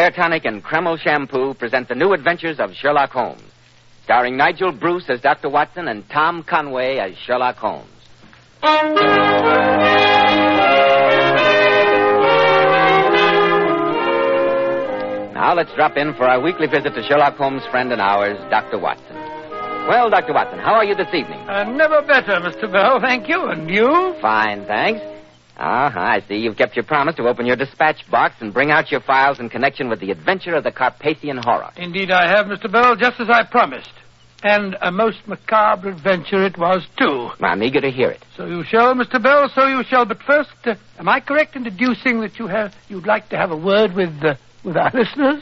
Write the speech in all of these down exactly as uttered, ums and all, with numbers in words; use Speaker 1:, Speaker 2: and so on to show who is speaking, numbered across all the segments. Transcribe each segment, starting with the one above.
Speaker 1: Hair Tonic and Kreml Shampoo present the new adventures of Sherlock Holmes, starring Nigel Bruce as Doctor Watson and Tom Conway as Sherlock Holmes. Now let's drop in for our weekly visit to Sherlock Holmes' friend and ours, Doctor Watson. Well, Doctor Watson, how are you this evening?
Speaker 2: Uh, never better, Mister Bell, thank you. And you?
Speaker 1: Fine, thanks. Uh-huh, I see you've kept your promise to open your dispatch box and bring out your files in connection with the adventure of the Carpathian Horror.
Speaker 2: Indeed I have, Mister Bell, just as I promised. And a most macabre adventure it was, too.
Speaker 1: I'm eager to hear it.
Speaker 2: So you shall, Mister Bell, so you shall. But first, uh, am I correct in deducing that you have, you'd like to have a word with, uh, with our listeners?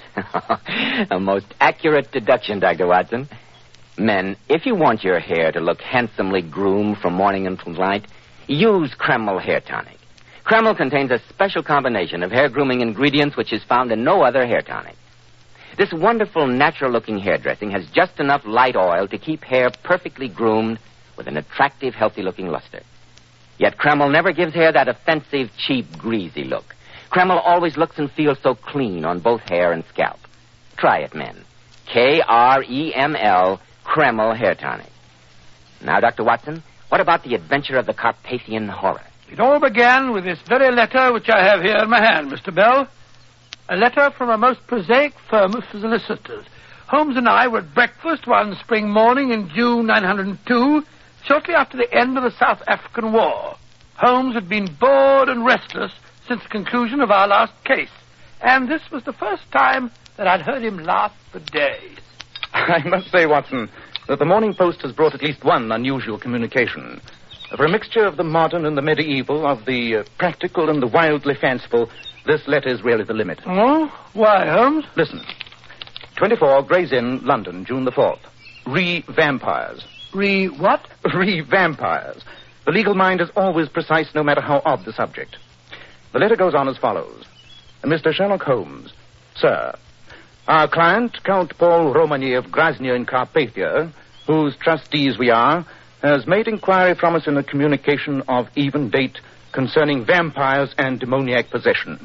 Speaker 1: A most accurate deduction, Doctor Watson. Men, if you want your hair to look handsomely groomed from morning until night, use Kreml Hair Tonic. Kreml contains a special combination of hair grooming ingredients which is found in no other hair tonic. This wonderful, natural-looking hairdressing has just enough light oil to keep hair perfectly groomed with an attractive, healthy-looking luster. Yet Kreml never gives hair that offensive, cheap, greasy look. Kreml always looks and feels so clean on both hair and scalp. Try it, men. K R E M L, Kreml Hair Tonic. Now, Doctor Watson, what about the adventure of the Carpathian Horror?
Speaker 2: It all began with this very letter which I have here in my hand, Mister Bell. A letter from a most prosaic firm of solicitors. Holmes and I were at breakfast one spring morning in June nine hundred two, shortly after the end of the South African War. Holmes had been bored and restless since the conclusion of our last case, and this was the first time that I'd heard him laugh for days.
Speaker 3: I must say, Watson, that the Morning Post has brought at least one unusual communication. For a mixture of the modern and the medieval, of the uh, practical and the wildly fanciful, this letter is really the limit.
Speaker 2: Oh? Why, Holmes?
Speaker 3: Listen. twenty-four Gray's Inn, London, June the fourth. Re-vampires.
Speaker 2: Re-what?
Speaker 3: Re-vampires. The legal mind is always precise, no matter how odd the subject. The letter goes on as follows. Mister Sherlock Holmes, sir, our client, Count Paul Romany of Grozny in Carpathia, whose trustees we are, has made inquiry from us in a communication of even date concerning vampires and demoniac possession.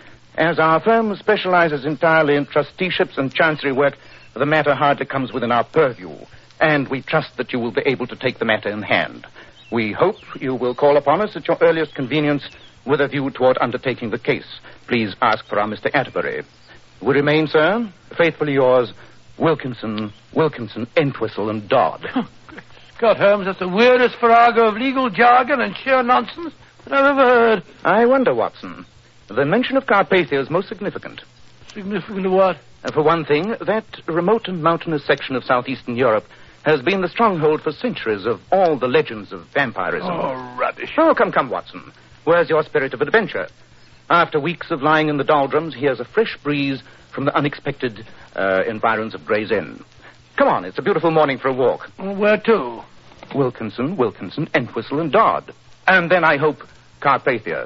Speaker 3: As our firm specializes entirely in trusteeships and chancery work, the matter hardly comes within our purview, and we trust that you will be able to take the matter in hand. We hope you will call upon us at your earliest convenience with a view toward undertaking the case. Please ask for our Mister Atterbury. We remain, sir, faithfully yours, Wilkinson, Wilkinson, Entwistle, and Dodd.
Speaker 2: God, Holmes, that's the weirdest farrago of legal jargon and sheer nonsense that I've ever heard.
Speaker 3: I wonder, Watson. The mention of Carpathia is most significant.
Speaker 2: Significant of what?
Speaker 3: Uh, for one thing, that remote and mountainous section of southeastern Europe has been the stronghold for centuries of all the legends of vampirism.
Speaker 2: Oh, rubbish.
Speaker 3: Oh, come, come, Watson. Where's your spirit of adventure? After weeks of lying in the doldrums, here's a fresh breeze from the unexpected uh, environs of Gray's Inn. Come on, it's a beautiful morning for a walk.
Speaker 2: Well, where to?
Speaker 3: Wilkinson, Wilkinson, Entwistle, and Dodd. And then, I hope, Carpathia.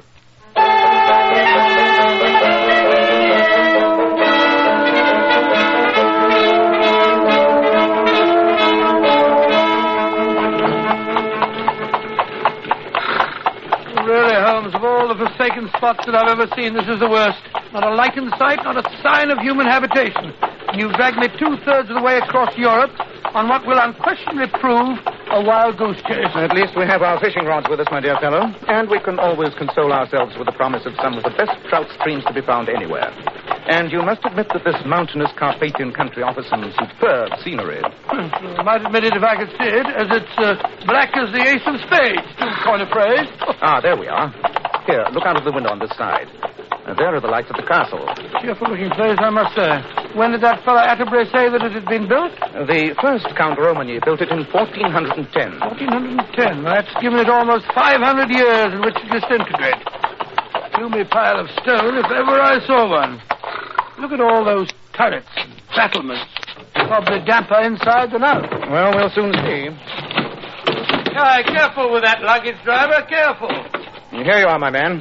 Speaker 2: Really, Holmes, of all the forsaken spots that I've ever seen, this is the worst. Not a light in sight, not a sign of human habitation. And you've dragged me two-thirds of the way across Europe on what will unquestionably prove a wild goose chase.
Speaker 3: At least we have our fishing rods with us, my dear fellow. And we can always console ourselves with the promise of some of the best trout streams to be found anywhere. And you must admit that this mountainous Carpathian country offers some superb scenery.
Speaker 2: I might admit it if I could see it, as it's uh, black as the ace of spades, to coin a phrase.
Speaker 3: Ah, there we are. Here, look out of the window on this side. Uh, there are the lights of the castle.
Speaker 2: Cheerful-looking place, I must say. When did that fellow Atterbury say that it had been built?
Speaker 3: Uh, the first Count Romany built it in fourteen ten.
Speaker 2: fourteen ten. That's given it almost five hundred years in which to disintegrate. Gloomy pile of stone, if ever I saw one. Look at all those turrets and battlements. Probably damper inside than out.
Speaker 3: Well, we'll soon see.
Speaker 2: Aye, careful with that luggage, driver, careful.
Speaker 3: Here you are, my man.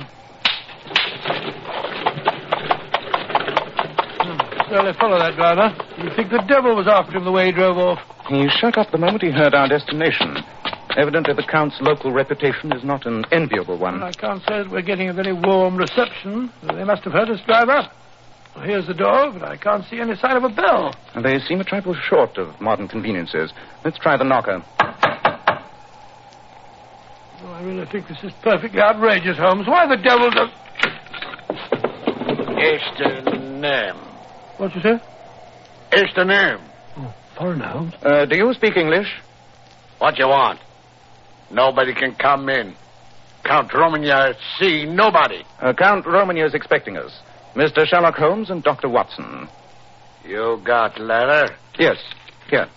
Speaker 2: Well, follow that driver. You'd think the devil was after him the way he drove off.
Speaker 3: He shut up the moment he heard our destination. Evidently, the Count's local reputation is not an enviable one.
Speaker 2: Well, I can't say that we're getting a very warm reception. They must have heard us drive up. Well, here's the door, but I can't see any sign of a bell.
Speaker 3: And they seem a trifle short of modern conveniences. Let's try the knocker.
Speaker 2: Oh, I really think this is perfectly outrageous, Holmes. Why the devil does...
Speaker 4: It's the name.
Speaker 2: What you say?
Speaker 4: It's the name.
Speaker 2: Oh, foreigner, Holmes.
Speaker 3: Uh, do you speak English?
Speaker 4: What you want? Nobody can come in. Count Romagna see nobody.
Speaker 3: Uh, Count Romagna is expecting us. Mister Sherlock Holmes and Doctor Watson.
Speaker 4: You got letter?
Speaker 3: Yes, here.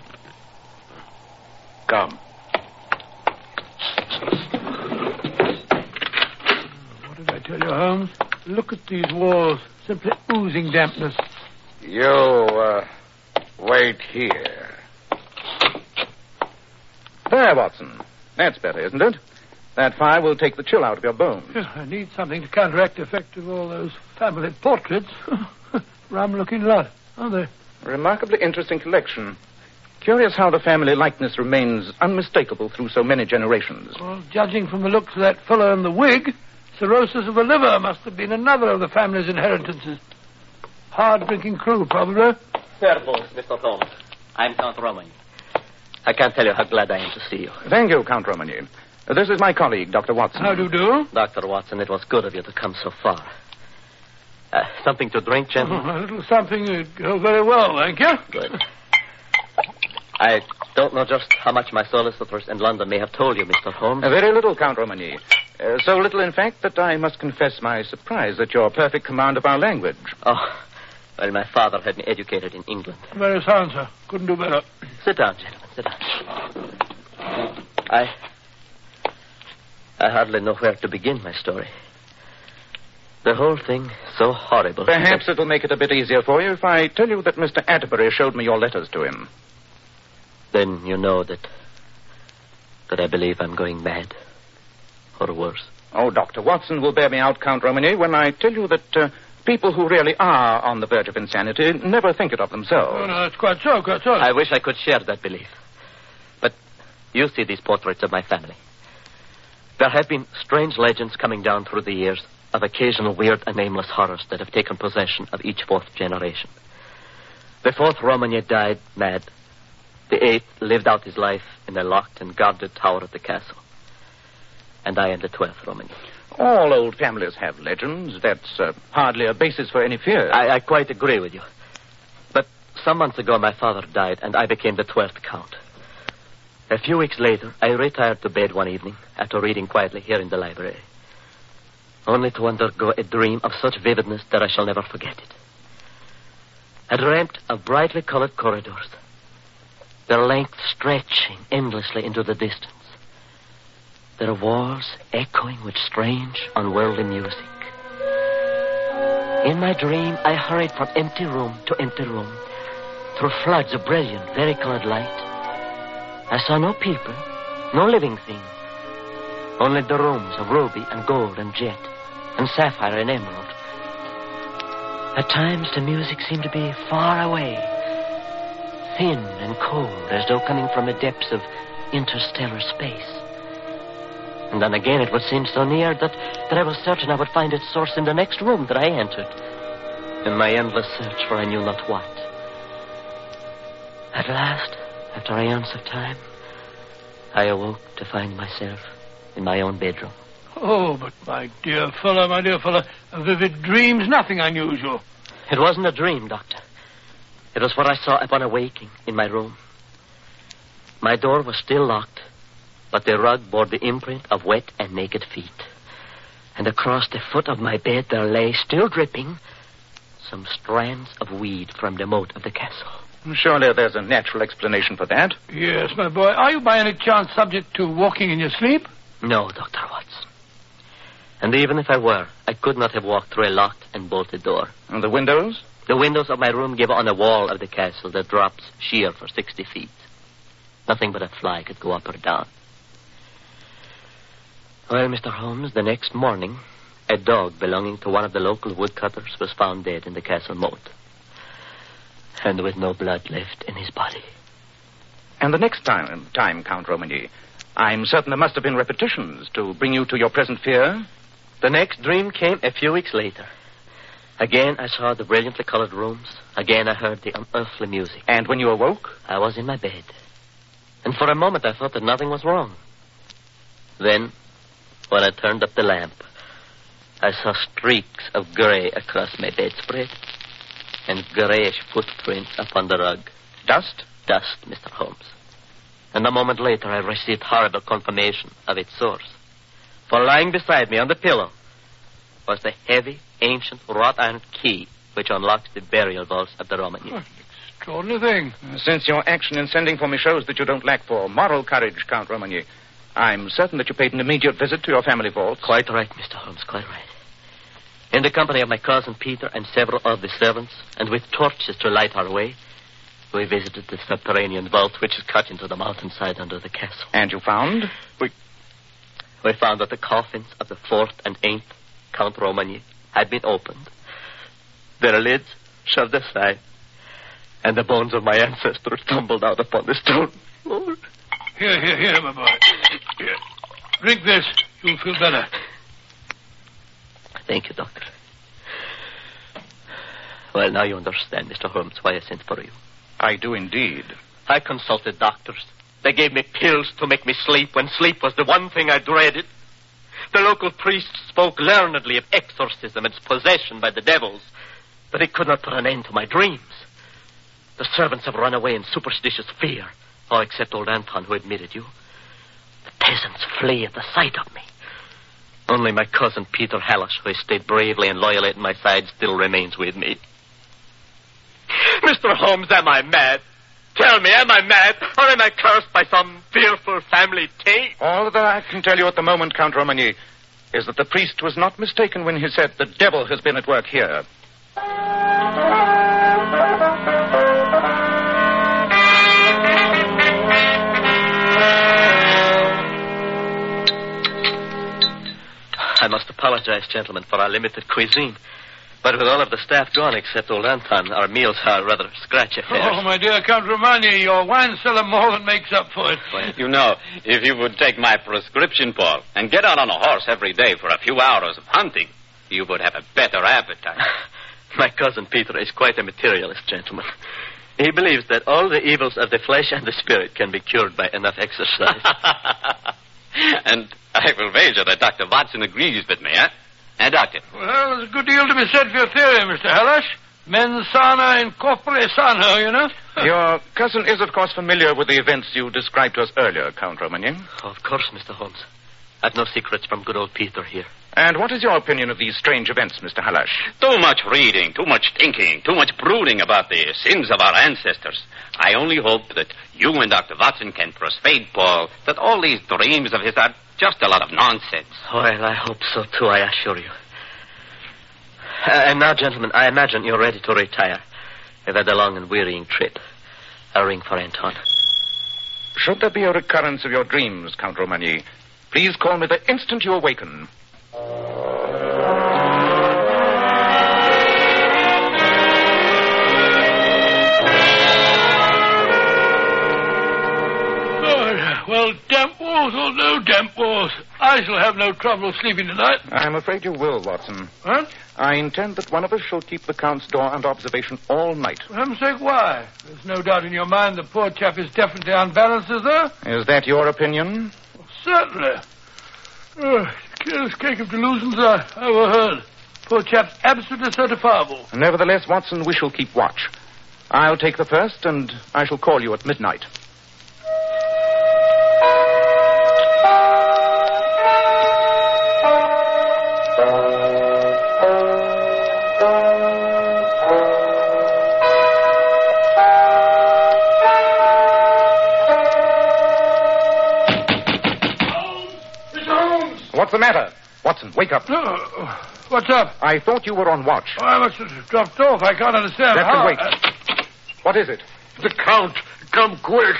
Speaker 4: Come.
Speaker 2: What did I tell you, Holmes? Look at these walls. Simply oozing dampness.
Speaker 4: You, uh, wait here.
Speaker 3: There, Watson. That's better, isn't it? That fire will take the chill out of your bones.
Speaker 2: I need something to counteract the effect of all those family portraits. Rum-looking lot, aren't they?
Speaker 3: A remarkably interesting collection. Curious how the family likeness remains unmistakable through so many generations.
Speaker 2: Well, judging from the looks of that fellow in the wig, cirrhosis of the liver must have been another of the family's inheritances. Hard-drinking crew, probably.
Speaker 5: Careful, Mister Holmes. I'm Count Romagna. I can't tell you how glad I am to see you.
Speaker 3: Thank you, Count Romagna. Uh, This is my colleague, Doctor Watson.
Speaker 2: How do you do?
Speaker 5: Doctor Watson, it was good of you to come so far. Uh, something to drink, gentlemen?
Speaker 2: Oh, a little something would go very well, thank you.
Speaker 5: Good. I don't know just how much my solicitors in London may have told you, Mister Holmes.
Speaker 3: Uh, very little, Count Romagna. Uh, so little, in fact, that I must confess my surprise at your perfect command of our language.
Speaker 5: Oh, well, my father had me educated in England.
Speaker 2: Very sound, sir. Couldn't do better.
Speaker 5: Sit down, gentlemen, sit down. I... I hardly know where to begin my story. The whole thing so horrible.
Speaker 3: Perhaps it'll make it a bit easier for you if I tell you that Mister Atterbury showed me your letters to him.
Speaker 5: Then you know that... that I believe I'm going mad. Or worse.
Speaker 3: Oh, Doctor Watson will bear me out, Count Romagna, when I tell you that uh, people who really are on the verge of insanity never think it of themselves.
Speaker 2: Oh, no, that's quite so, quite so.
Speaker 5: I wish I could share that belief. But you see these portraits of my family. There have been strange legends coming down through the years of occasional weird and nameless horrors that have taken possession of each fourth generation. The fourth Romagna died mad. The eighth lived out his life in a locked and guarded tower of the castle. And I am the twelfth Romagna.
Speaker 3: All old families have legends. That's uh, hardly a basis for any fear.
Speaker 5: I, I quite agree with you. But some months ago, my father died, and I became the twelfth Count. A few weeks later, I retired to bed one evening after reading quietly here in the library, only to undergo a dream of such vividness that I shall never forget it. I dreamt of brightly colored corridors, their length stretching endlessly into the distance, their walls echoing with strange, unworldly music. In my dream, I hurried from empty room to empty room, through floods of brilliant, varicolored light. I saw no people, no living thing, only the rooms of ruby and gold and jet and sapphire and emerald. At times, the music seemed to be far away, thin and cold, as though coming from the depths of interstellar space. And then again, it would seem so near that, that I was certain I would find its source in the next room that I entered, in my endless search for I knew not what. At last, after eons of time, I awoke to find myself in my own bedroom.
Speaker 2: Oh, but my dear fellow, my dear fellow, a vivid dream's nothing unusual.
Speaker 5: It wasn't a dream, Doctor. It was what I saw upon awaking in my room. My door was still locked, but the rug bore the imprint of wet and naked feet. And across the foot of my bed there lay, still dripping, some strands of weed from the moat of the castle.
Speaker 3: Surely there's a natural explanation for that.
Speaker 2: Yes, my boy. Are you by any chance subject to walking in your sleep?
Speaker 5: No, Doctor Watson. And even if I were, I could not have walked through a locked and bolted door.
Speaker 3: And the windows?
Speaker 5: The windows of my room give on a wall of the castle that drops sheer for sixty feet. Nothing but a fly could go up or down. Well, Mister Holmes, the next morning, a dog belonging to one of the local woodcutters was found dead in the castle moat. And with no blood left in his body.
Speaker 3: And the next time, time, Count Romagna, I'm certain there must have been repetitions to bring you to your present fear.
Speaker 5: The next dream came a few weeks later. Again, I saw the brilliantly colored rooms. Again, I heard the unearthly music.
Speaker 3: And when you awoke?
Speaker 5: I was in my bed. And for a moment, I thought that nothing was wrong. Then, when I turned up the lamp, I saw streaks of gray across my bedspread and grayish footprints upon the rug.
Speaker 3: Dust?
Speaker 5: Dust, Mister Holmes. And a moment later, I received horrible confirmation of its source. For lying beside me on the pillow was the heavy, ancient, wrought-iron key which unlocks the burial vaults of the Romany.
Speaker 2: What an extraordinary thing.
Speaker 3: Since your action in sending for me shows that you don't lack for moral courage, Count Romagny, I'm certain that you paid an immediate visit to your family vault.
Speaker 5: Quite right, Mister Holmes, quite right. In the company of my cousin Peter and several of the servants, and with torches to light our way, we visited the subterranean vault which is cut into the mountainside under the castle.
Speaker 3: And you found?
Speaker 5: We, we found that the coffins of the fourth and eighth Count Romagny had been opened, their lids shoved aside, and the bones of my ancestors tumbled out upon the stone floor.
Speaker 2: Here, here, here, my boy. Here. Drink this. You'll feel better.
Speaker 5: Thank you, Doctor. Well, now you understand, Mister Holmes, why I sent for you.
Speaker 3: I do indeed.
Speaker 5: I consulted doctors. They gave me pills to make me sleep when sleep was the one thing I dreaded. The local priest spoke learnedly of exorcism and possession by the devils, but he could not put an end to my dreams. The servants have run away in superstitious fear, all except old Anton, who admitted you. The peasants flee at the sight of me. Only my cousin Peter Halash, who has stayed bravely and loyally at my side, still remains with me. Mister Holmes, am I mad? Tell me, am I mad? Or am I cursed by some fearful family taint?
Speaker 3: All that I can tell you at the moment, Count Romagny, is that the priest was not mistaken when he said the devil has been at work here.
Speaker 5: I must apologize, gentlemen, for our limited cuisine. But with all of the staff gone except old Anton, our meals are rather scratch affairs.
Speaker 2: Oh, my dear Count Romagny, your wine cellar more than makes up for it.
Speaker 6: You know, if you would take my prescription, Paul, and get out on a horse every day for a few hours of hunting, you would have a better appetite.
Speaker 5: My cousin Peter is quite a materialist, gentlemen. He believes that all the evils of the flesh and the spirit can be cured by enough exercise.
Speaker 6: And I will wager that Doctor Watson agrees with me, eh? Eh, Doctor?
Speaker 2: Well, there's a good deal to be said for your theory, Mister Halash. Mens sana in corpore sano, you know.
Speaker 3: Your cousin is, of course, familiar with the events you described to us earlier, Count Romagny.
Speaker 5: Of course, Mister Holmes. I've no secrets from good old Peter here.
Speaker 3: And what is your opinion of these strange events, Mister Halash?
Speaker 6: Too much reading, too much thinking, too much brooding about the sins of our ancestors. I only hope that you and Doctor Watson can persuade Paul that all these dreams of his are just a lot of nonsense.
Speaker 5: Well, I hope so, too, I assure you. Uh, and now, gentlemen, I imagine you're ready to retire. You've had a long and wearying trip. A ring for Anton.
Speaker 3: Should there be a recurrence of your dreams, Count Romagny, please call me the instant you awaken.
Speaker 2: Well, damp walls or no damp walls, I shall have no trouble sleeping tonight.
Speaker 3: I'm afraid you will, Watson.
Speaker 2: What?
Speaker 3: I intend that one of us shall keep the Count's door under observation all night.
Speaker 2: For heaven's sake, why? There's no doubt in your mind the poor chap is definitely unbalanced, is there?
Speaker 3: Is that your opinion?
Speaker 2: Well, certainly. Oh, careless cake of delusions I overheard. Poor chap's absolutely certifiable.
Speaker 3: Nevertheless, Watson, we shall keep watch. I'll take the first, and I shall call you at midnight. What's the matter? Watson, wake up.
Speaker 2: Oh, what's up?
Speaker 3: I thought you were on watch.
Speaker 2: Oh, I must have dropped off. I can't understand.
Speaker 3: Let
Speaker 2: How?
Speaker 3: me wait.
Speaker 2: Uh,
Speaker 3: What is it?
Speaker 4: The Count. Come quick.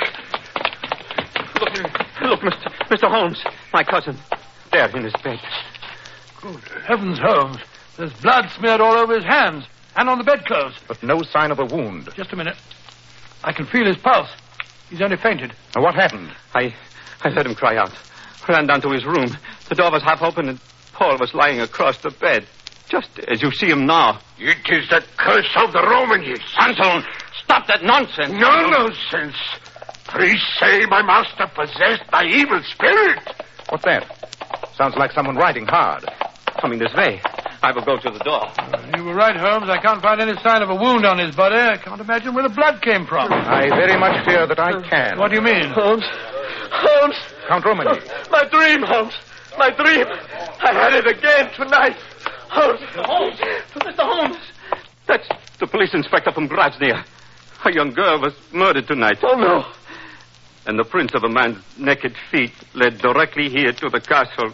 Speaker 7: Look, look, Mister Mister Holmes, my cousin. There in his bed.
Speaker 2: Good heavens, Holmes. There's blood smeared all over his hands and on the bedclothes.
Speaker 3: But no sign of a wound.
Speaker 2: Just a minute. I can feel his pulse. He's only fainted.
Speaker 3: Now, what happened?
Speaker 7: I I heard him cry out. Ran down to his room. The door was half open and Paul was lying across the bed. just as you see him now.
Speaker 4: It is the curse of the Romans.
Speaker 7: Anselm, stop that nonsense.
Speaker 4: No nonsense. Priests say my master possessed by evil spirit.
Speaker 3: What's that? Sounds like someone riding hard.
Speaker 7: Coming this way. I will go to the door.
Speaker 2: Uh, you were right, Holmes. I can't find any sign of a wound on his body. I can't imagine where the blood came from.
Speaker 3: I very much fear that I can.
Speaker 2: What do you mean?
Speaker 5: Holmes. Holmes.
Speaker 3: Count Romany.
Speaker 5: My dream, Holmes. My dream. I had it again tonight. Holmes. Holmes. Mister Holmes.
Speaker 7: That's the police inspector from Grozny. A young girl was murdered tonight.
Speaker 5: Oh, no.
Speaker 7: And the prints of a man's naked feet led directly here to the castle.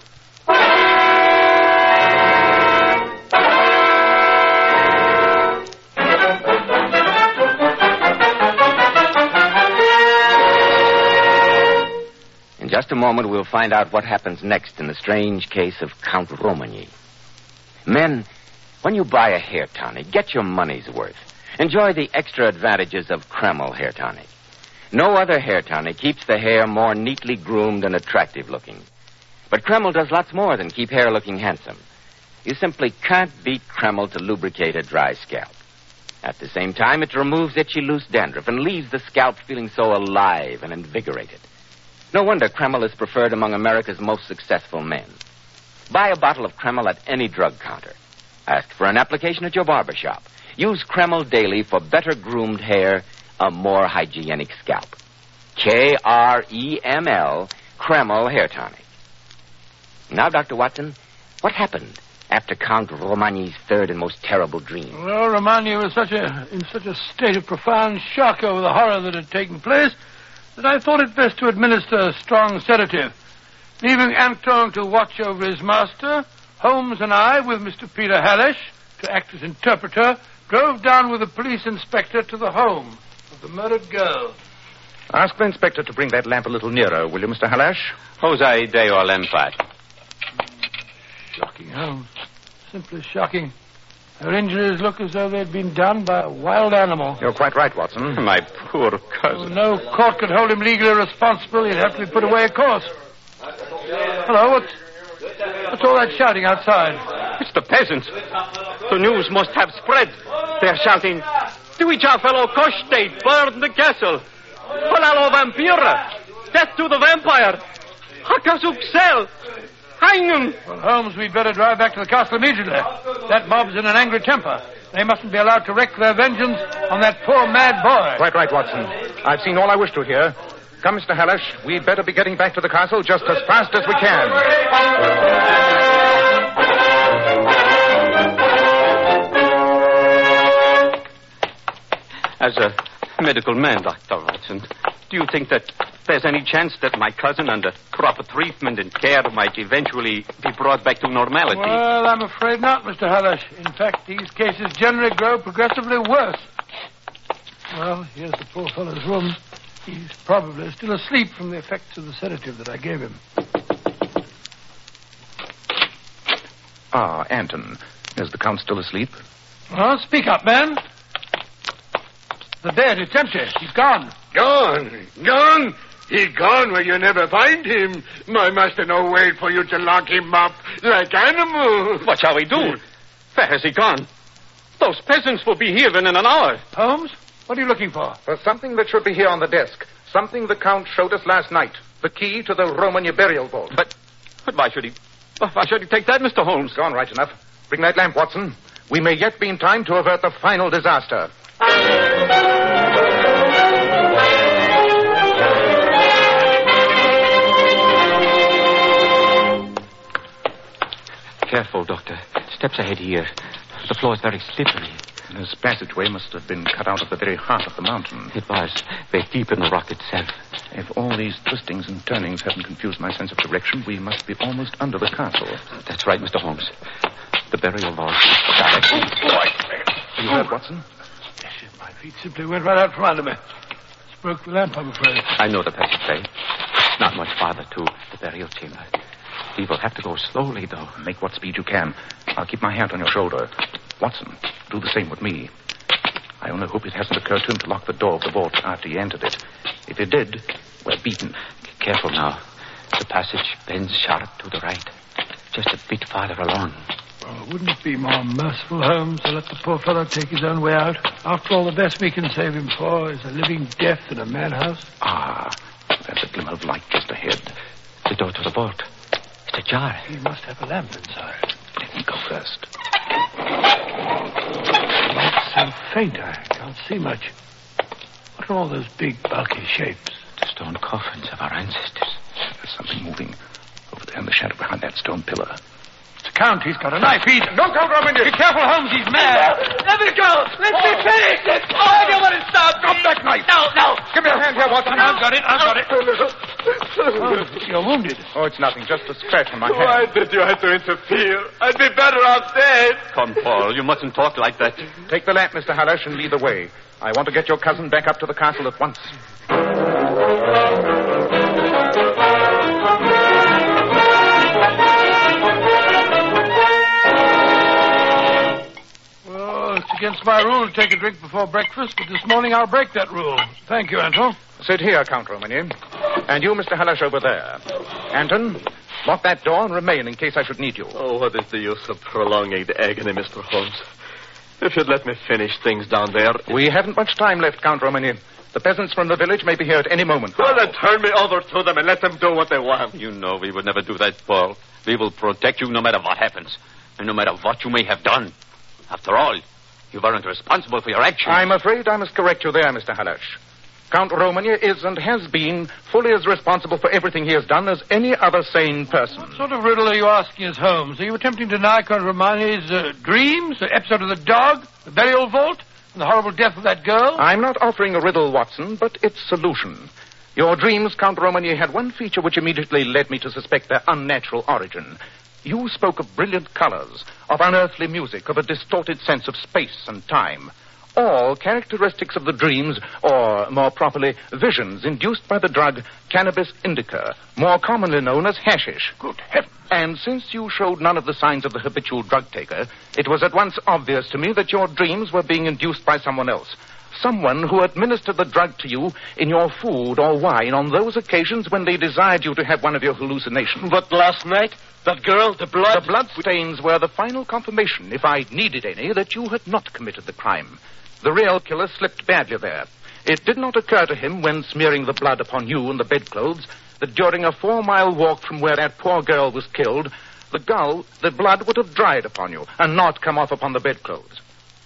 Speaker 1: In just a moment, we'll find out what happens next in the strange case of Count Romany. Men, when you buy a hair tonic, get your money's worth. Enjoy the extra advantages of Kreml hair tonic. No other hair tonic keeps the hair more neatly groomed and attractive looking. But Kreml does lots more than keep hair looking handsome. You simply can't beat Kreml to lubricate a dry scalp. At the same time, it removes itchy loose dandruff and leaves the scalp feeling so alive and invigorated. No wonder Kreml is preferred among America's most successful men. Buy a bottle of Kreml at any drug counter. Ask for an application at your barber shop. Use Kreml daily for better groomed hair, a more hygienic scalp. K R E M L, Kreml Hair Tonic. Now, Doctor Watson, what happened after Count Romany's third and most terrible dream?
Speaker 2: Well, Romany was such a, in such a state of profound shock over the horror that had taken place that I thought it best to administer a strong sedative. Leaving Anton to watch over his master, Holmes and I, with Mister Peter Halish to act as interpreter, drove down with the police inspector to the home of the murdered girl.
Speaker 3: Ask the inspector to bring that lamp a little nearer, will you, Mister Halash?
Speaker 7: Jose Deo Lempat.
Speaker 2: Shocking, Holmes. Simply shocking. Her injuries look as though they'd been done by a wild animal.
Speaker 3: You're quite right, Watson.
Speaker 7: My poor
Speaker 2: Oh,
Speaker 7: cousin.
Speaker 2: no court could hold him legally responsible. He'd have to be put away, of course. Hello, what's, what's all that shouting outside?
Speaker 7: It's the peasants. The news must have spread. They're shouting, Tuicha fellow Koshtate, burn the castle. Palalo Vampira. Death to the vampire. Hakasuk Sel. Hang him.
Speaker 2: Well, Holmes, we'd better drive back to the castle immediately. That mob's in an angry temper. They mustn't be allowed to wreak their vengeance on that poor mad boy.
Speaker 3: Quite right, Watson. I've seen all I wish to hear. Come, Mister Halash, we'd better be getting back to the castle just as fast as we can.
Speaker 7: As a medical man, Doctor Watson, do you think that there's any chance that my cousin, under proper treatment and care, might eventually be brought back to normality?
Speaker 2: Well, I'm afraid not, Mister Halash. In fact, these cases generally grow progressively worse. Well, here's the poor fellow's room. He's probably still asleep from the effects of the sedative that I gave him.
Speaker 3: Ah, Anton. Is the Count still asleep?
Speaker 2: Well, speak up, man. The bed, it's empty. He's gone.
Speaker 4: Gone? Gone? He gone where you never find him. My master no wait for you to lock him up like animal.
Speaker 7: What shall we do? Where has he gone? Those peasants will be here within an hour.
Speaker 2: Holmes, what are you looking for?
Speaker 3: For something that should be here on the desk. Something the Count showed us last night. The key to the Romany burial vault.
Speaker 7: But, but why should he... Why should he take that, Mister Holmes?
Speaker 3: Gone right enough. Bring that lamp, Watson. We may yet be in time to avert the final disaster.
Speaker 7: Careful, Doctor. Steps ahead here. The floor is very slippery.
Speaker 3: This passageway must have been cut out of the very heart of the mountain.
Speaker 7: It was. Very deep in the rock itself.
Speaker 3: If all these twistings and turnings haven't confused my sense of direction, we must be almost under the castle.
Speaker 7: That's right, Mister Holmes. The burial vault.
Speaker 3: You heard, Watson?
Speaker 2: Yes, my feet simply went right out from under me. Just broke the lamp, I'm afraid.
Speaker 7: I know the passageway. Not much farther to the burial chamber. We will have to go slowly, though.
Speaker 3: Make what speed you can. I'll keep my hand on your shoulder. Watson, do the same with me. I only hope it hasn't occurred to him to lock the door of the vault after he entered it. If it did, we're beaten.
Speaker 7: Careful now. The passage bends sharp to the right. Just a bit farther along.
Speaker 2: Oh, wouldn't it be more merciful, Holmes, to let the poor fellow take his own way out? After all, the best we can save him for is a living death in a madhouse.
Speaker 3: Ah, there's a glimmer of light just ahead. The door to the vault.
Speaker 5: It's ajar.
Speaker 2: He must have a lamp inside.
Speaker 3: Let me go first.
Speaker 2: The light's so faint, I can't see much. What are all those big, bulky shapes?
Speaker 3: The stone coffins of our ancestors. There's something moving over there in the shadow behind that stone pillar.
Speaker 2: It's the Count. He's got a knife. He's...
Speaker 3: Don't go, Robin.
Speaker 2: Be careful, Holmes. He's mad.
Speaker 7: Let me go. Let me finish it. Oh, I don't want to stop.
Speaker 3: Drop that knife.
Speaker 7: No, no.
Speaker 3: Give me a hand here, Watson.
Speaker 2: I've got it. I've got it. Oh, you're wounded.
Speaker 3: Oh, it's nothing. Just a scratch on my
Speaker 7: Why
Speaker 3: hand.
Speaker 7: did you have to interfere? I'd be better off dead. Come, Paul. You mustn't talk like that.
Speaker 3: Take the lamp, Mister Hallash, and lead the way. I want to get your cousin back up to the castle at once.
Speaker 2: Oh, it's against my rule to take a drink before breakfast, but this morning I'll break that rule. Thank you, Anton.
Speaker 3: Sit here, Count Romani. And you, Mister Hallash, over there. Anton, lock that door and remain in case I should need you.
Speaker 7: Oh, what is the use of prolonging the agony, Mister Holmes? If you'd let me finish things down there...
Speaker 3: We haven't much time left, Count Romani. The peasants from the village may be here at any moment.
Speaker 7: Well, then turn me over to them and let them do what they want. You know we would never do that, Paul. We will protect you no matter what happens, and no matter what you may have done. After all, you weren't responsible for your actions.
Speaker 3: I'm afraid I must correct you there, Mister Hallash. Count Romani is and has been fully as responsible for everything he has done as any other sane person.
Speaker 2: What sort of riddle are you asking us, Holmes? Are you attempting to deny Count Romani's uh, dreams, the episode of the dog, the burial vault, and the horrible death of that girl?
Speaker 3: I'm not offering a riddle, Watson, but its solution. Your dreams, Count Romani, had one feature which immediately led me to suspect their unnatural origin. You spoke of brilliant colors, of unearthly music, of a distorted sense of space and time. All characteristics of the dreams, or more properly, visions induced by the drug cannabis indica, more commonly known as hashish.
Speaker 2: Good heavens.
Speaker 3: And since you showed none of the signs of the habitual drug taker, it was at once obvious to me that your dreams were being induced by someone else. Someone who administered the drug to you in your food or wine on those occasions when they desired you to have one of your hallucinations.
Speaker 7: But last night, that girl, the blood...
Speaker 3: The blood stains were the final confirmation, if I needed any, that you had not committed the crime. The real killer slipped badly there. It did not occur to him, when smearing the blood upon you and the bedclothes, that during a four-mile walk from where that poor girl was killed, the gull, the blood would have dried upon you and not come off upon the bedclothes.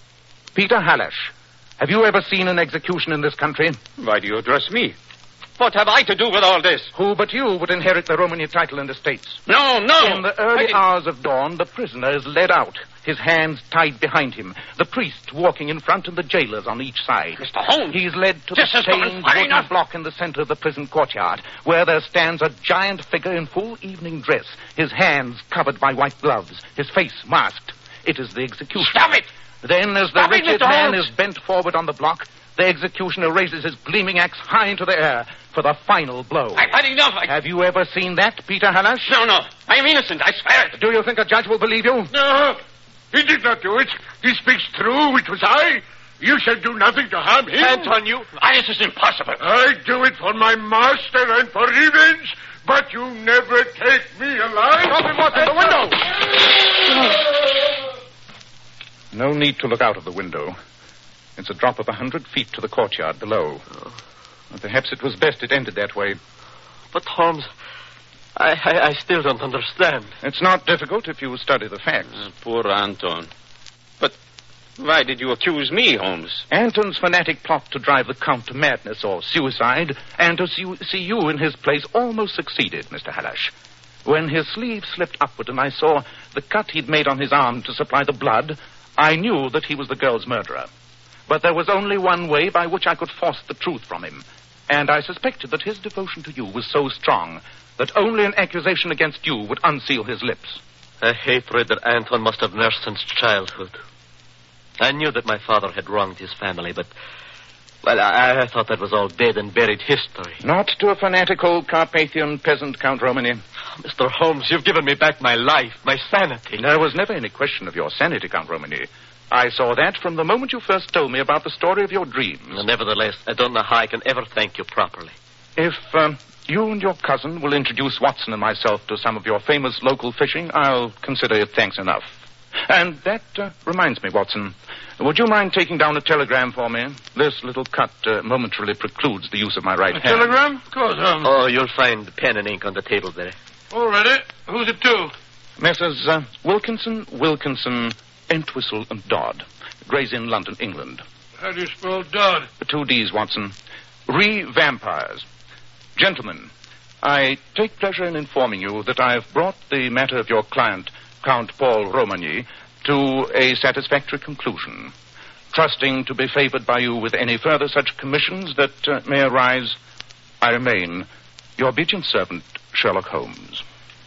Speaker 3: Peter Hallash, have you ever seen an execution in this country?
Speaker 6: Why do you address me? What have I to do with all this?
Speaker 3: Who but you would inherit the Romani title and estates?
Speaker 6: No, no!
Speaker 3: In the early hours of dawn, the prisoner is led out, his hands tied behind him, the priest walking in front and the jailers on each side.
Speaker 6: Mister Holmes!
Speaker 3: He's led to
Speaker 6: This
Speaker 3: the
Speaker 6: is not
Speaker 3: stained
Speaker 6: fine
Speaker 3: wooden
Speaker 6: enough.
Speaker 3: block in the center of the prison courtyard, where there stands a giant figure in full evening dress, his hands covered by white gloves, his face masked. It is the executioner.
Speaker 6: Stop it!
Speaker 3: Then, as the
Speaker 6: Stop it,
Speaker 3: wretched
Speaker 6: Mister
Speaker 3: man
Speaker 6: Holmes.
Speaker 3: is bent forward on the block, the executioner raises his gleaming axe high into the air for the final blow.
Speaker 6: I've had enough. I...
Speaker 3: Have you ever seen that, Peter Hallash?
Speaker 6: No, no. I am innocent. I swear it.
Speaker 3: Do you think a judge will believe you?
Speaker 4: No, he did not do it. He speaks true. It was I. You shall do nothing to harm him.
Speaker 6: Anton, you... Ah, this is impossible.
Speaker 4: I do it for my master and for revenge, but you never take me alive.
Speaker 3: Drop him off the window! No need to look out of the window. It's a drop of a hundred feet to the courtyard below. Oh. Perhaps it was best it ended that way.
Speaker 7: But, Holmes, I, I, I still don't understand.
Speaker 3: It's not difficult if you study the facts.
Speaker 6: Uh, poor Anton. But why did you accuse me, Holmes?
Speaker 3: Anton's fanatic plot to drive the Count to madness or suicide and to see, see you in his place almost succeeded, Mister Hallash. When his sleeve slipped upward and I saw the cut he'd made on his arm to supply the blood, I knew that he was the girl's murderer. But there was only one way by which I could force the truth from him. And I suspected that his devotion to you was so strong that only an accusation against you would unseal his lips.
Speaker 7: A hatred that Anton must have nursed since childhood. I knew that my father had wronged his family, but... Well, I, I thought that was all dead and buried history.
Speaker 3: Not to a fanatical Carpathian peasant, Count Romani.
Speaker 7: Mister Holmes, you've given me back my life, my sanity.
Speaker 3: There was never any question of your sanity, Count Romani. I saw that from the moment you first told me about the story of your dreams.
Speaker 7: Nevertheless, I don't know how I can ever thank you properly.
Speaker 3: If um, you and your cousin will introduce Watson and myself to some of your famous local fishing, I'll consider it thanks enough. And that uh, reminds me, Watson. Would you mind taking down a telegram for me? This little cut uh, momentarily precludes the use of my right
Speaker 2: A
Speaker 3: hand.
Speaker 2: telegram? Of course, um...
Speaker 5: Oh, you'll find pen and ink on the table there.
Speaker 2: All ready. Who's it to?
Speaker 3: Messrs. Uh, Wilkinson, Wilkinson, Entwistle and Dodd. Gray's Inn, London, England.
Speaker 2: How do you spell Dodd?
Speaker 3: The two D's, Watson. Re-vampires. Gentlemen, I take pleasure in informing you that I have brought the matter of your client, Count Paul Romagny, to a satisfactory conclusion. Trusting to be favored by you with any further such commissions that uh, may arise, I remain your obedient servant, Sherlock Holmes.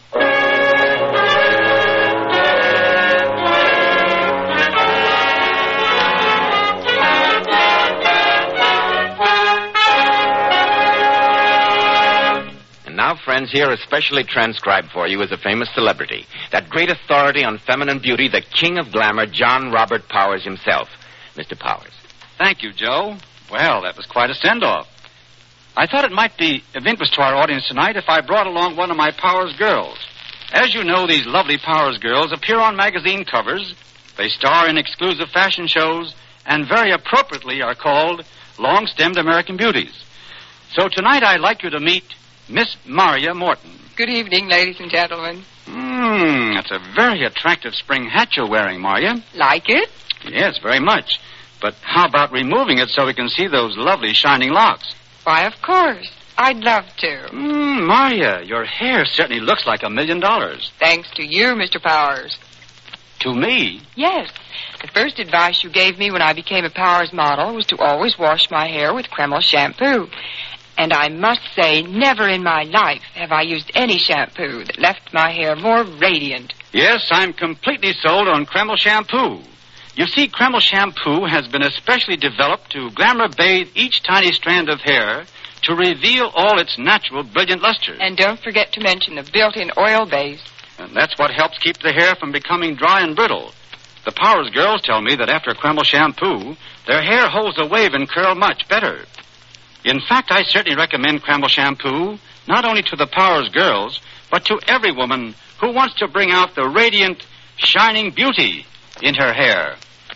Speaker 1: Now, friends, here especially transcribed for you is a famous celebrity, that great authority on feminine beauty, the king of glamour, John Robert Powers himself. Mister Powers.
Speaker 8: Thank you, Joe. Well, that was quite a send-off. I thought it might be of interest to our audience tonight if I brought along one of my Powers girls. As you know, these lovely Powers girls appear on magazine covers, they star in exclusive fashion shows, and very appropriately are called long-stemmed American beauties. So tonight I'd like you to meet Miss Maria Morton.
Speaker 9: Good evening, ladies and gentlemen.
Speaker 8: Hmm, that's a very attractive spring hat you're wearing, Maria.
Speaker 9: Like it?
Speaker 8: Yes, very much. But how about removing it so we can see those lovely shining locks?
Speaker 9: Why, of course. I'd love to.
Speaker 8: Hmm, Maria, your hair certainly looks like a million dollars.
Speaker 9: Thanks to you, Mister Powers.
Speaker 8: To me?
Speaker 9: Yes. The first advice you gave me when I became a Powers model was to always wash my hair with Kreml shampoo. And I must say, never in my life have I used any shampoo that left my hair more radiant.
Speaker 8: Yes, I'm completely sold on Kreml shampoo. You see, Kreml shampoo has been especially developed to glamour bathe each tiny strand of hair to reveal all its natural brilliant luster.
Speaker 9: And don't forget to mention the built-in oil base.
Speaker 8: And that's what helps keep the hair from becoming dry and brittle. The Powers girls tell me that after Kreml shampoo, their hair holds a wave and curl much better. In fact, I certainly recommend Kreml shampoo, not only to the Powers girls, but to every woman who wants to bring out the radiant, shining beauty in her hair.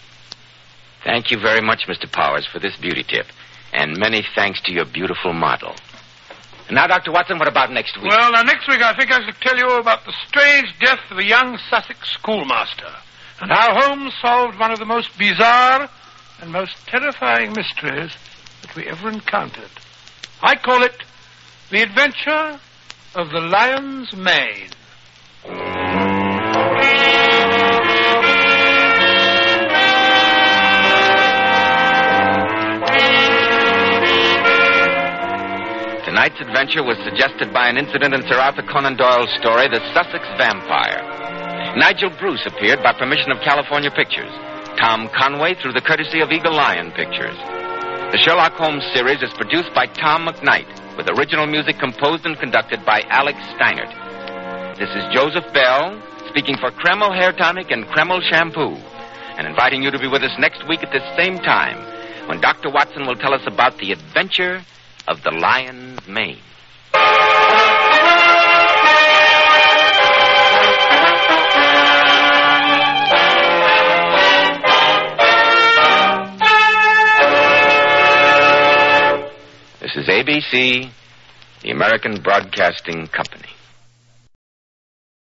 Speaker 1: Thank you very much, Mister Powers, for this beauty tip. And many thanks to your beautiful model. And now, Doctor Watson, what about next week?
Speaker 2: Well, now, next week I think I should tell you about the strange death of a young Sussex schoolmaster, and how Holmes solved one of the most bizarre and most terrifying mysteries that we ever encountered. I call it The Adventure of the Lion's Mane.
Speaker 1: Tonight's adventure was suggested by an incident in Sir Arthur Conan Doyle's story, The Sussex Vampire. Nigel Bruce appeared by permission of California Pictures. Tom Conway through the courtesy of Eagle Lion Pictures. The Sherlock Holmes series is produced by Tom McKnight, with original music composed and conducted by Alex Steinert. This is Joseph Bell, speaking for Kreml Hair Tonic and Kreml Shampoo, and inviting you to be with us next week at this same time, when Doctor Watson will tell us about the adventure of the Lion's Mane. This is A B C, the American Broadcasting Company.